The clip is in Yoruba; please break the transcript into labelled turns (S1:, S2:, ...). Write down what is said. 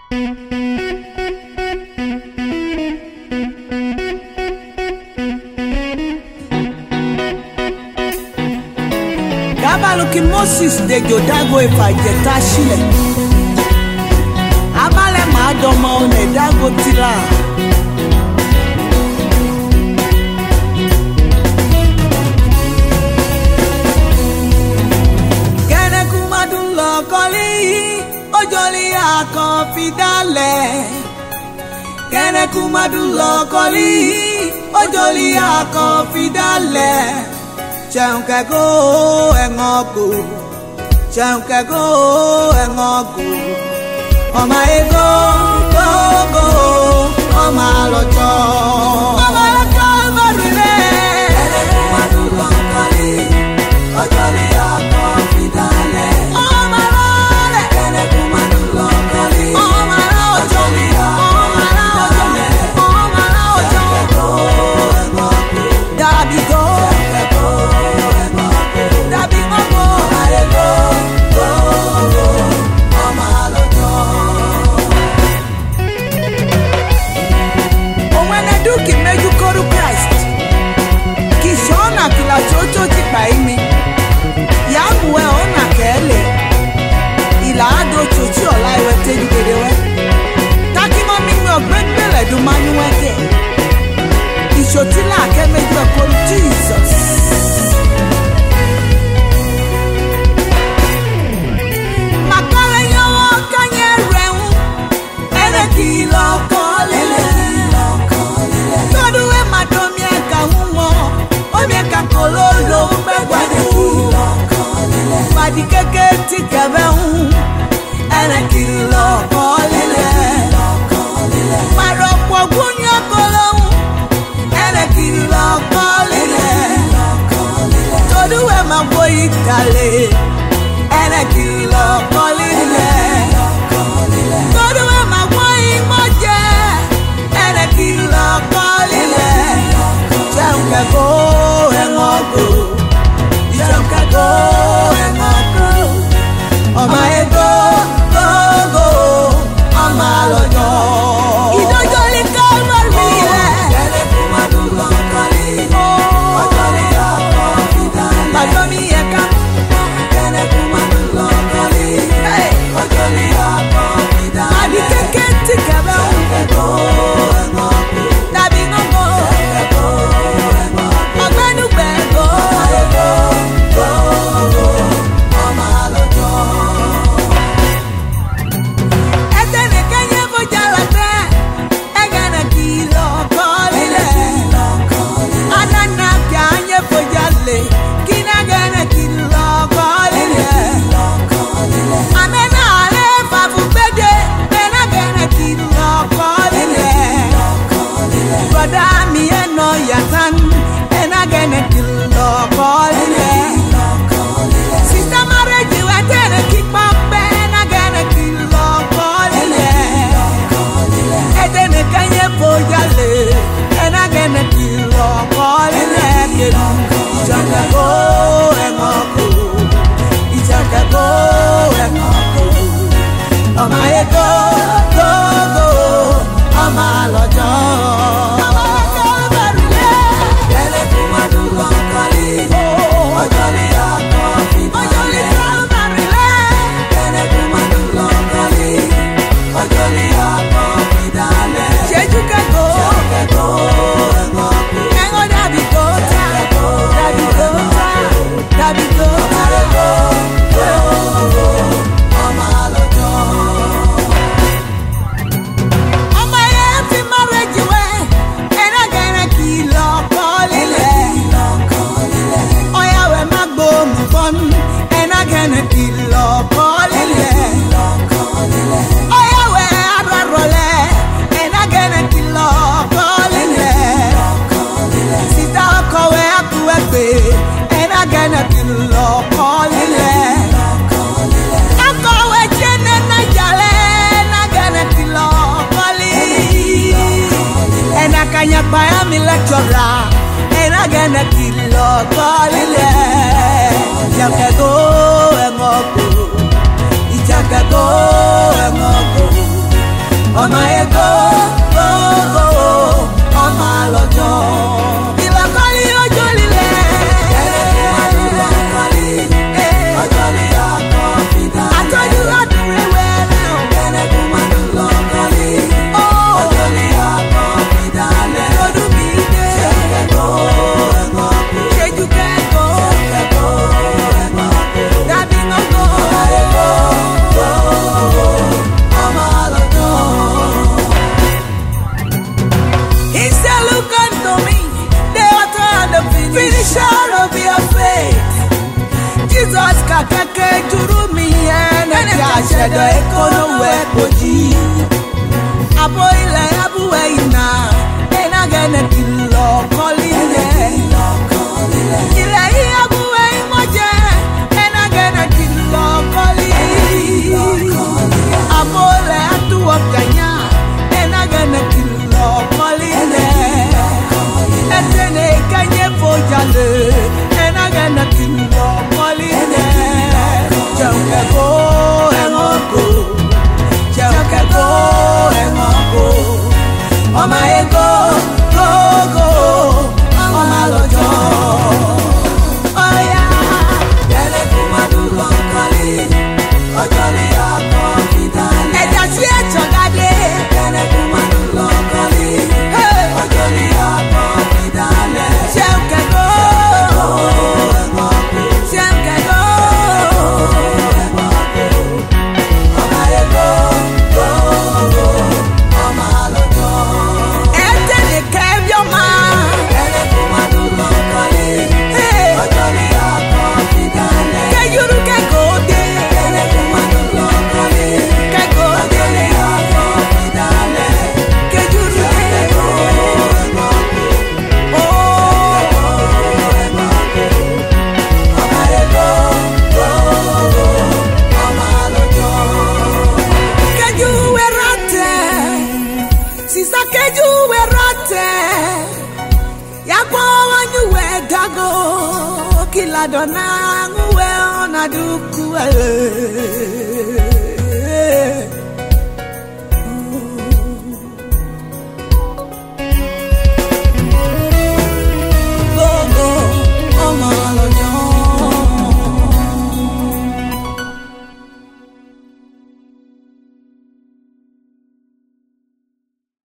S1: Gabaluki Moses de Jodago Efajeta Shile Abale Madoma one Dago Tila Kene Kumadulo Koli Ojoli Akofidale Kene Kumadulo Koli Ojoli Akofidale Chauka go engoku Chauka go engoku Oma ego go Oma locho marile Ere kumadulo kali Ojoli akofidale Oma role Ere kumadulo kali Oma locho Oma locho Oma locho Dabi go Chocho ti paimi Yamu e ona kele Ila ado chochi ola iwe teju kedewe Taki mo mimi ogbendele du manu weke Ishotila akemeju ekolu Jesus Makale yowo kanye reun Ene kilo kolele Koduwe madomi eka humo Omieka kololo megwade Madi keke tikebe Ene kilo kolele Marokwa gunyo kolo Ene kilo kolele Toduwe maboyi kale Ene kilo kolele Toduwe maboyi moje Ene kilo kolele Chauka go engoku Chauka go engoku Oma ego go Oma lojo Idojoli kalmarile Kene kumadulo kali Ojoli akofidale Madomi eka Kene kumadulo kali Ojoli akofidale Madi keke tikebe Chauka go engoku Dabi ngongo lecturer, and I gonna kill your calling. Jakago and Moko, Jakago and Moko, kila dona nguwe ona duku